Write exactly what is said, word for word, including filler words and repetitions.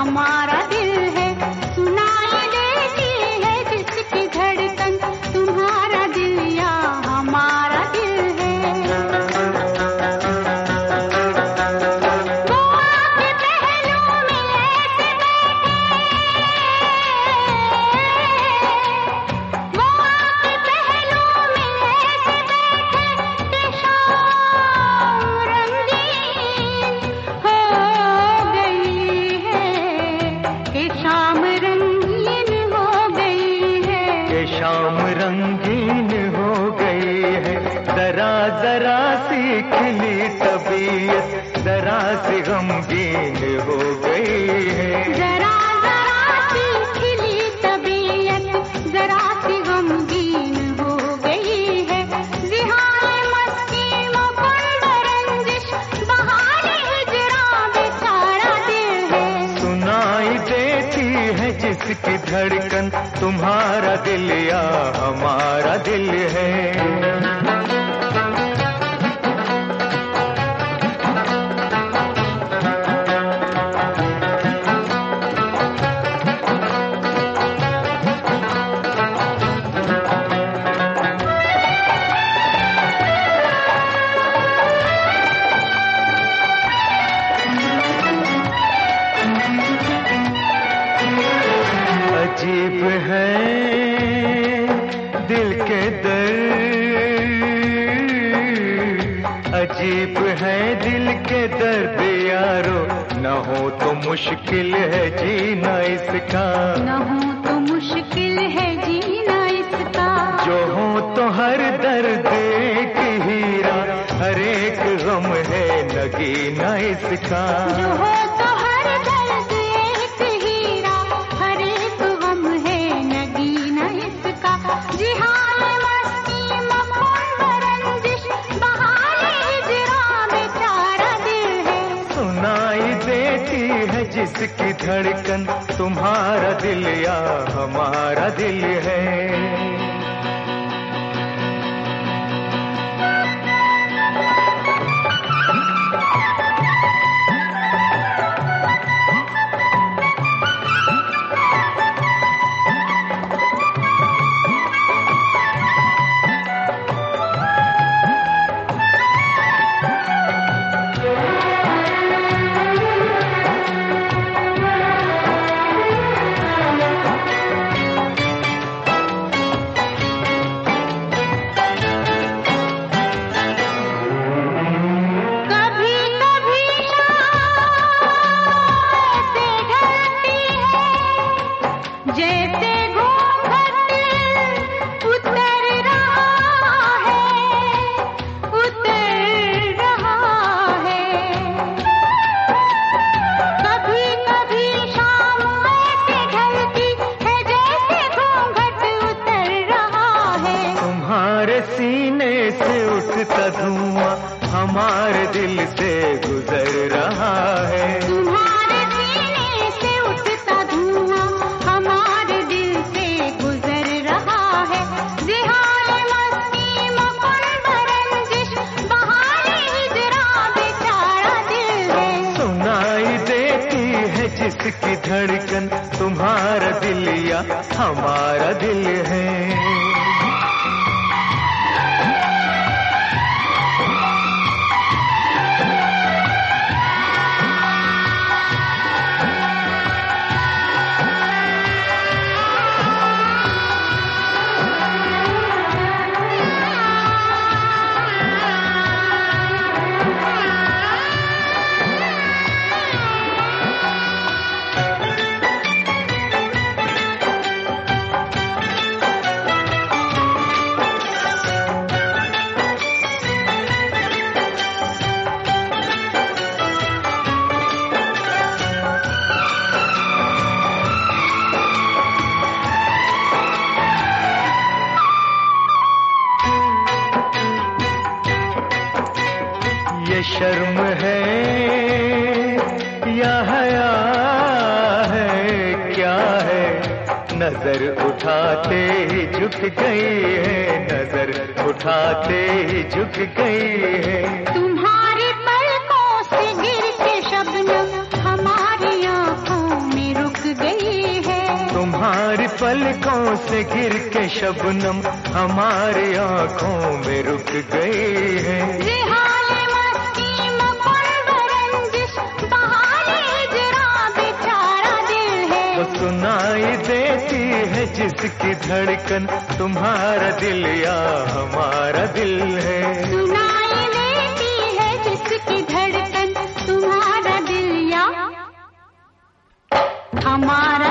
हमारा दिल है, सुनाई देती है जिसकी धड़कन, तुम्हारा दिल या हमारा दिल है। वो आपके पहलू में ऐसे बैठे, वो आपके पहलू में ऐसे बैठे कि शाम रंगीन हो गई है, कि शाम रंगीन हो गई है, कि शाम रंगीन हो गई है। जरा जरा सी खिली तबीयत जरा सी गमगीन हो गई है। जरा जरा सी खिली तबीयत जरा सी गमगीन हो गई है। जिहाए मस्ती मुकुंद रंजिश बहारे हिजरा बेचारा दिल है, सुनाई देती है जिसकी धड़कन, तुम्हारा दिल या हमारा दिल है। अजीब है दिल के दर्द, अजीब है दिल के दर्द यारो, न हो तो मुश्किल है जीना इसका, न हो तो मुश्किल है जीना इसका, जो हो तो हर दर्द एक हीरा, हर एक गम है नगीना इसका। जो हो तो हर दर्द एक हीरा, हर एक गम है नगीना इसका। जिहाए मस्ती मुकुंद रंजिश बहारे हिजरा बेचारा दिल है, सुनाई देती है जिसकी धड़कन, तुम्हारा दिल या हमारा दिल है। कभी कभी शाम ऐसे ढलती है, जैसे घूंघट उतर रहा है, उतर रहा है। कभी कभी शाम ऐसे ढलती है, जैसे घूंघट उतर रहा है। तुम्हारे सीने से उठता धुआं हमारे दिल से गुजर रहा है। तुम्हारे सीने से उठता धुआं हमारे दिल से गुजर रहा है। जिहाए मस्ती मुकुंद रंजिश बहारे हिजरा बेचारा दिल है, सुनाई देती है जिसकी धड़कन, तुम्हारा दिल या हमारा दिल है। ये शर्म है या हया है, क्या है? नजर उठाते ही झुक गई है, नजर उठाते ही झुक गई है। तुम्हारी पलकों से गिर के शबनम हमारी आंखों में पलकों से गिर के शबनम हमारी आंखों में रुक गई है। रिहाले मस्ती मखमल बरंजिश बहाने हिजरा बेचारा दिल है। वो सुनाई देती है जिसकी धड़कन तुम्हारा दिल या हमारा दिल है। सुनाई देती है जिसकी धड़कन तुम्हारा दिल या हमारा